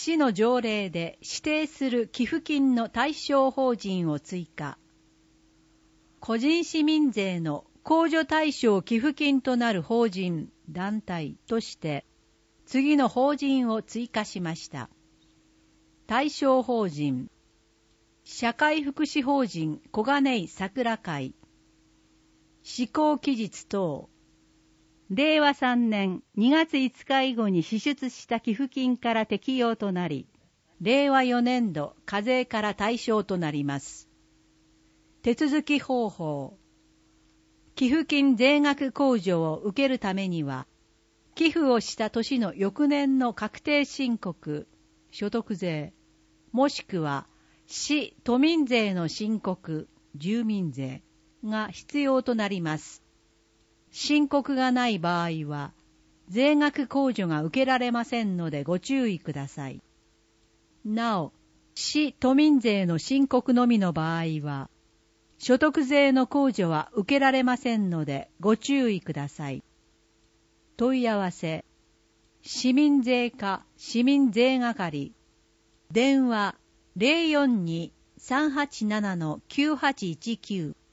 市の条例で指定する寄付金の対象法人を追加。個人市民税の控除対象寄付金となる法人、団体として、次の法人を追加しました。対象法人、社会福祉法人小金井桜会。施行期日等、令和3年2月5日以後に支出した寄付金から適用となり、令和4年度課税から対象となります。手続き方法。寄付金税額控除を受けるためには、寄付をした年の翌年の確定申告、所得税、もしくは市都民税の申告、住民税が必要となります。申告がない場合は、税額控除が受けられませんのでご注意ください。なお、市都民税の申告のみの場合は、所得税の控除は受けられませんのでご注意ください。問い合わせ、市民税課市民税係、電話 042-387-9819